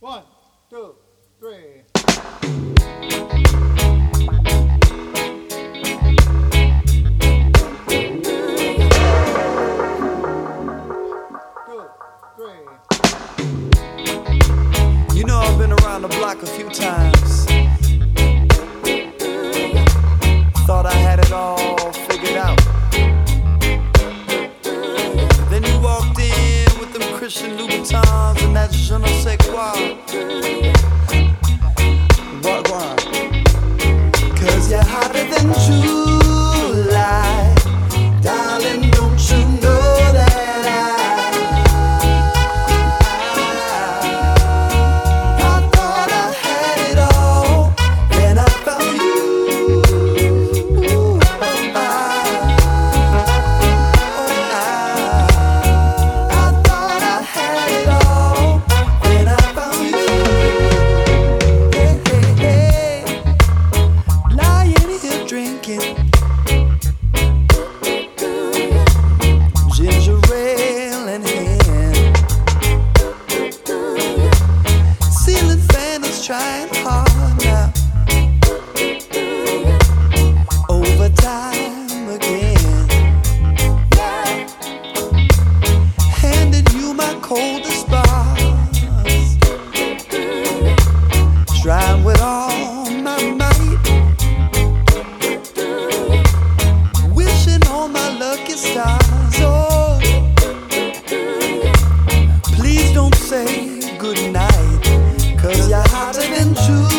One, two, three. You know I've been around the block a few times. Thought I had it all figured out. Then you walked in with them Christian Louboutins and that je ne sais quoi. What? Cause you're hotter than July. Darling, don't you know that ginger ale in hand, ceiling fan is trying hard now, overtime again, handing you my coldest bars, trying with all my might, wishing on my lucky stars. Oh, please don't say goodnight, cause you're hotter than June.